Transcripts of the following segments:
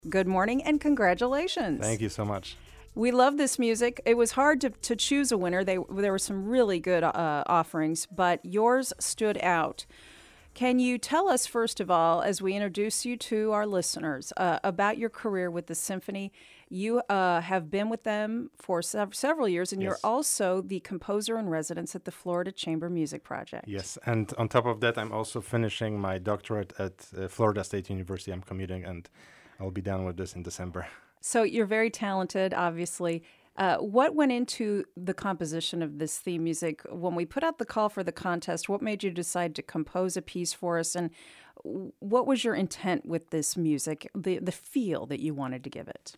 Good morning and congratulations. Thank you so much. We love this music. It was hard to choose a winner. There were some really good offerings, but yours stood out. Can you tell us, first of all, as we introduce you to our listeners, about your career with the symphony? You have been with them for several years, and Yes. you're also the composer in residence at the Florida Chamber Music Project. Yes, and on top of that, I'm also finishing my doctorate at Florida State University. I'm commuting, and I'll be done with this in December. So you're very talented, obviously. What went into the composition of this theme music? When we put out the call for the contest, what made you decide to compose a piece for us? And what was your intent with this music, the feel that you wanted to give it?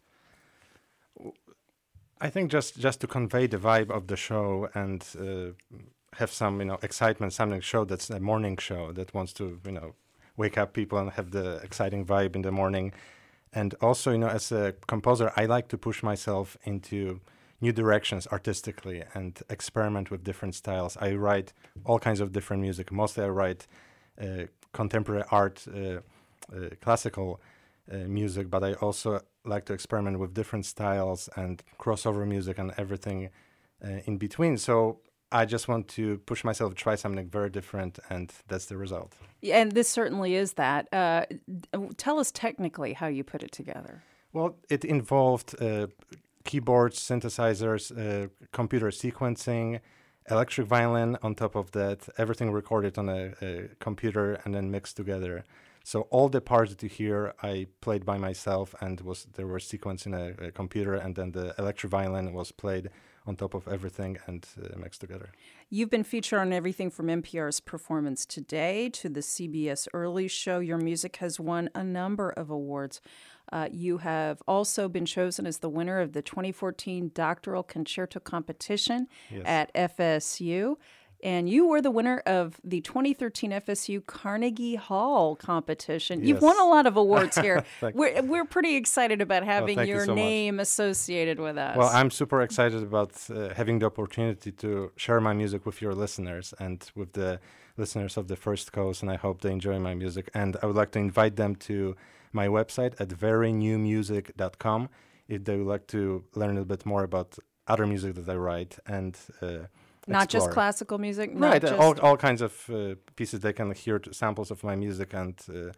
I think just to convey the vibe of the show and have some excitement, something show that's a morning show that wants to wake up people and have the exciting vibe in the morning. And also, as a composer, I like to push myself into new directions artistically and experiment with different styles. I write all kinds of different music. Mostly I write contemporary art, classical music, but I also like to experiment with different styles and crossover music and everything in between. So I just want to push myself to try something very different, and that's the result. Yeah, and this certainly is that. Tell us technically how you put it together. Well, it involved keyboards, synthesizers, computer sequencing, electric violin on top of that, everything recorded on a computer and then mixed together. So all the parts that you hear, I played by myself, and they were sequenced in a computer, and then the electric violin was played on top of everything and mixed together. You've been featured on everything from NPR's Performance Today to the CBS Early Show. Your music has won a number of awards. You have also been chosen as the winner of the 2014 Doctoral Concerto Competition at FSU. And you were the winner of the 2013 FSU Carnegie Hall competition. Yes. You've won a lot of awards here. We're pretty excited about having your so name associated with us. Well, I'm super excited about having the opportunity to share my music with your listeners and with the listeners of the First Coast, and I hope they enjoy my music. And I would like to invite them to my website at verynewmusic.com if they would like to learn a little bit more about other music that I write and not just explore. classical music? Right, all kinds of pieces. They can hear samples of my music and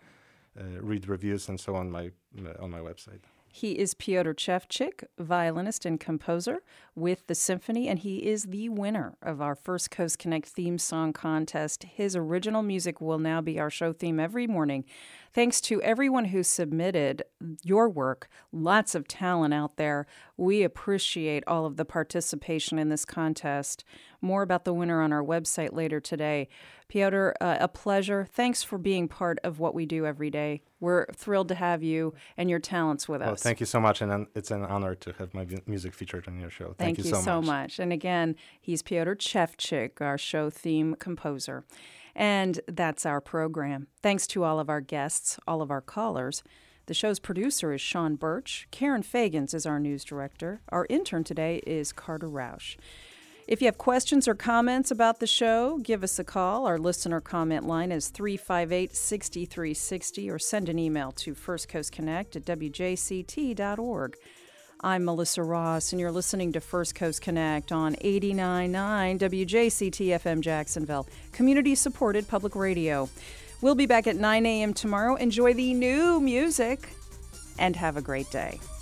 read reviews and so on my website. He is Piotr Szewczyk, violinist and composer with the symphony, and he is the winner of our First Coast Connect theme song contest. His original music will now be our show theme every morning. Thanks to everyone who submitted your work. Lots of talent out there. We appreciate all of the participation in this contest. More about the winner on our website later today. Piotr, a pleasure. Thanks for being part of what we do every day. We're thrilled to have you and your talents with us. Well, thank you so much, and it's an honor to have my music featured on your show. Thank you so much. And again, he's Piotr Szewczyk, our show theme composer. And that's our program. Thanks to all of our guests, all of our callers. The show's producer is Sean Birch. Karen Fagans is our news director. Our intern today is Carter Rausch. If you have questions or comments about the show, give us a call. Our listener comment line is 358-6360, or send an email to firstcoastconnect@wjct.org. I'm Melissa Ross, and you're listening to First Coast Connect on 89.9 WJCT FM Jacksonville, community-supported public radio. We'll be back at 9 a.m. tomorrow. Enjoy the new music, and have a great day.